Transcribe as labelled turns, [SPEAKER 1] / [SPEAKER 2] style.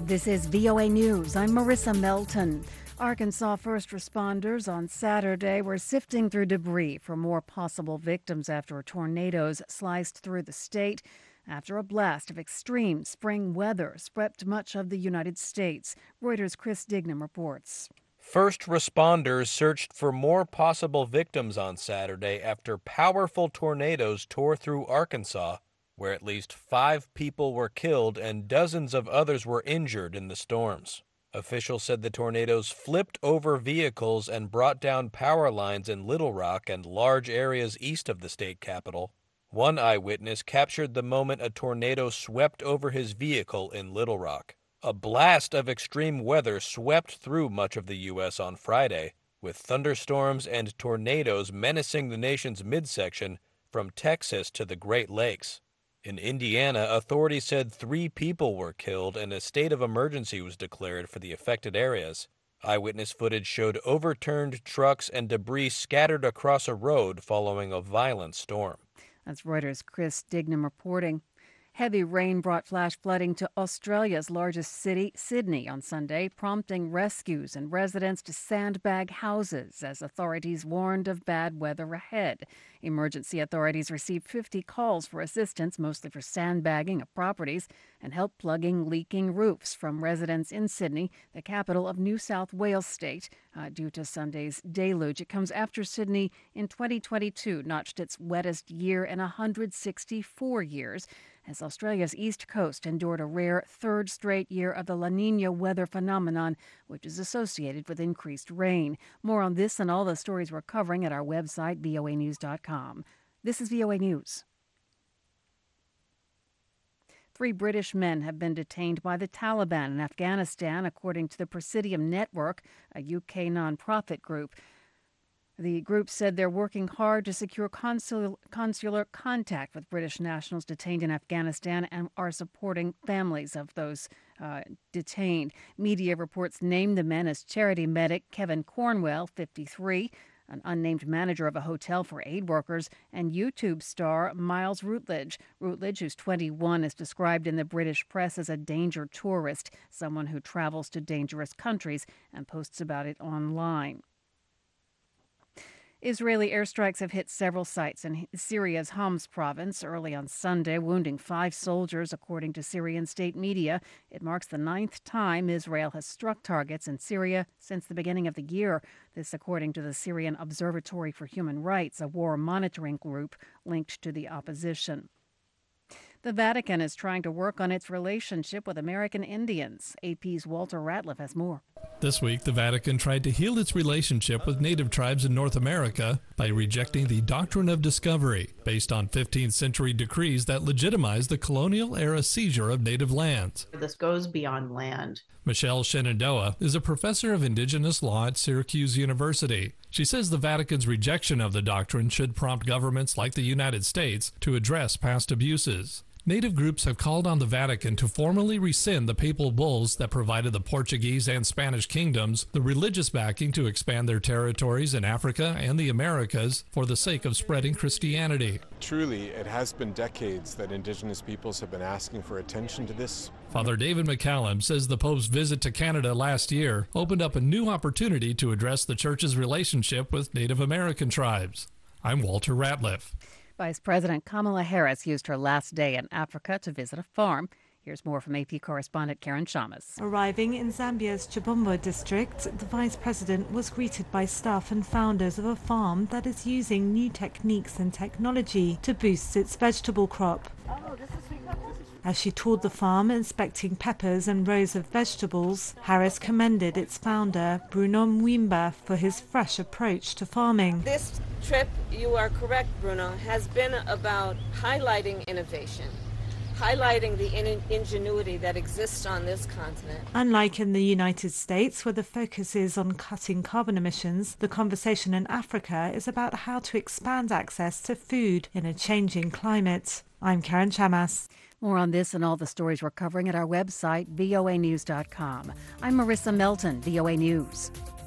[SPEAKER 1] This is VOA News. I'm Marissa Melton. Arkansas first responders on Saturday were sifting through debris for more possible victims after tornadoes sliced through the state after a blast of extreme spring weather swept much of the United States. Reuters' Chris Dignam reports.
[SPEAKER 2] First responders searched for more possible victims on Saturday after powerful tornadoes tore through Arkansas, where at least 5 people were killed and dozens of others were injured in the storms. Officials said the tornadoes flipped over vehicles and brought down power lines in Little Rock and large areas east of the state capital. One eyewitness captured the moment a tornado swept over his vehicle in Little Rock. A blast of extreme weather swept through much of the U.S. on Friday, with thunderstorms and tornadoes menacing the nation's midsection from Texas to the Great Lakes. In Indiana, authorities said 3 people were killed and a state of emergency was declared for the affected areas. Eyewitness footage showed overturned trucks and debris scattered across a road following a violent storm.
[SPEAKER 1] That's Reuters' Chris Dignam reporting. Heavy rain brought flash flooding to Australia's largest city, Sydney, on Sunday, prompting rescues and residents to sandbag houses as authorities warned of bad weather ahead. Emergency authorities received 50 calls for assistance, mostly for sandbagging of properties and help plugging leaking roofs from residents in Sydney, the capital of New South Wales state, due to Sunday's deluge. It comes after Sydney in 2022 notched its wettest year in 164 years, as Australia's east coast endured a rare third straight year of the La Nina weather phenomenon, which is associated with increased rain. More on this and all the stories we're covering at our website, voanews.com. This is VOA News. 3 British men have been detained by the Taliban in Afghanistan, according to the Presidium Network, a UK nonprofit group. The group said they're working hard to secure consular contact with British nationals detained in Afghanistan and are supporting families of those detained. Media reports named the men as charity medic Kevin Cornwell, 53, an unnamed manager of a hotel for aid workers, and YouTube star Miles Routledge. Routledge, who's 21, is described in the British press as a danger tourist, someone who travels to dangerous countries and posts about it online. Israeli airstrikes have hit several sites in Syria's Homs province early on Sunday, wounding 5 soldiers, according to Syrian state media. It marks the 9th time Israel has struck targets in Syria since the beginning of the year. This, according to the Syrian Observatory for Human Rights, a war monitoring group linked to the opposition. The Vatican is trying to work on its relationship with American Indians. AP's Walter Ratliff has more.
[SPEAKER 3] This week, the Vatican tried to heal its relationship with native tribes in North America by rejecting the doctrine of discovery, based on 15th century decrees that legitimized the colonial-era seizure of native lands.
[SPEAKER 4] This goes beyond land.
[SPEAKER 3] Michelle Shenandoah is a professor of indigenous law at Syracuse University. She says the Vatican's rejection of the doctrine should prompt governments like the United States to address past abuses. Native groups have called on the Vatican to formally rescind the papal bulls that provided the Portuguese and Spanish kingdoms the religious backing to expand their territories in Africa and the Americas for the sake of spreading Christianity.
[SPEAKER 5] Truly, it has been decades that indigenous peoples have been asking for attention to this.
[SPEAKER 3] Father David McCallum says the Pope's visit to Canada last year opened up a new opportunity to address the Church's relationship with Native American tribes. I'm Walter Ratliff.
[SPEAKER 1] Vice President Kamala Harris used her last day in Africa to visit a farm. Here's more from AP correspondent Karen Shamas.
[SPEAKER 6] Arriving in Zambia's Chibombo district, the vice president was greeted by staff and founders of a farm that is using new techniques and technology to boost its vegetable crop. As she toured the farm, inspecting peppers and rows of vegetables, Harris commended its founder, Bruno Mwimba, for his fresh approach to farming.
[SPEAKER 7] This trip, you are correct, Bruno, has been about highlighting innovation, highlighting the ingenuity that exists on this continent.
[SPEAKER 6] Unlike in the United States, where the focus is on cutting carbon emissions, the conversation in Africa is about how to expand access to food in a changing climate. I'm Karen Shamas.
[SPEAKER 1] More on this and all the stories we're covering at our website, voanews.com. I'm Marissa Melton, VOA News.